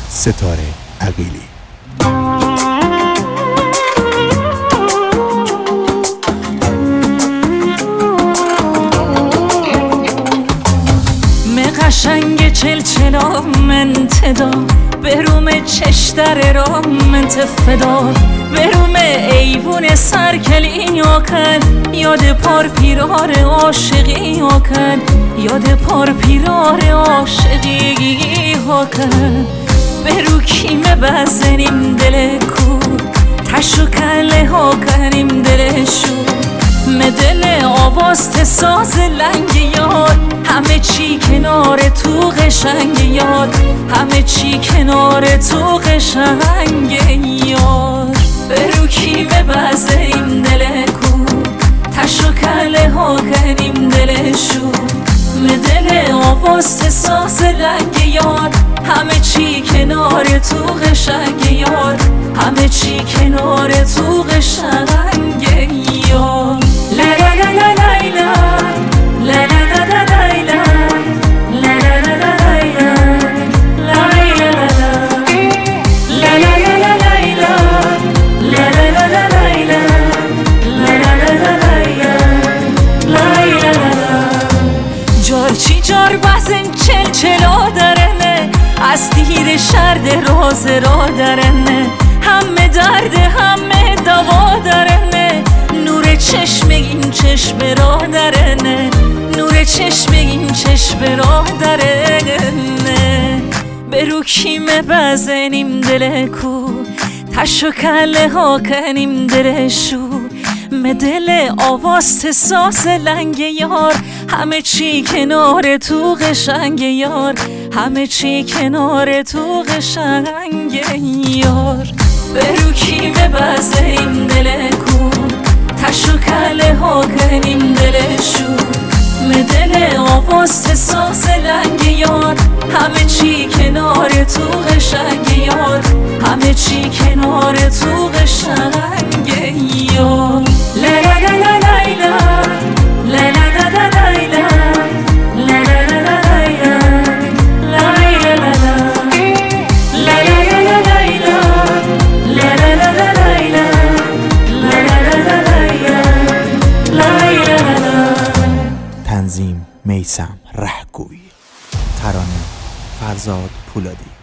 ستاره عقیلی. قشنگ چلچلام انتدا بروم چش در رام انتفدا بروم ایوون سرکلی آکن یاد پار پیرار عاشقی آکن یاد پار پیرار عاشقی آکن برو کیمه بزنیم دل کو تشو کله ها کنیم دلشو مدل آواز ساز لنگ یاد همه چی کنار تو قشنگ یاد همه چی کنار تو قشنگ یاد برو کیمه بزنیم دل کو تشو کله ها کنیم دلشو مدل آواز ساز لنگ یاد همه چی کنار تو قشنگ یاد همه چی کنار تو قشنگ یاد. لا لا لا لا لا لا لا لا لا لا جارچی جار بزن چلچلا درنه از تیر شرد راز را درنه همه درد همه دوا درنه نور چشم این چشم را درنه نور چشم این چشم را درنه برو کیمه بزنیم دل کو تشو کله ها کنیم دلشو مدل آواز ساز لنگ یار همه چی کنار تو قشنگ یار همه چی کنار تو قشنگ یار برو کیمه بزنیم دل کو تشو کله ها کنیم دلشو مدل آواز ساز لنگ یار همه چی کنار تو قشنگ یار همه چی کنار تو قشنگ یار. لا لا لا لا لا لا لا لا لا تنظیم میثم رهگوی، ترانه فرزاد پولادی.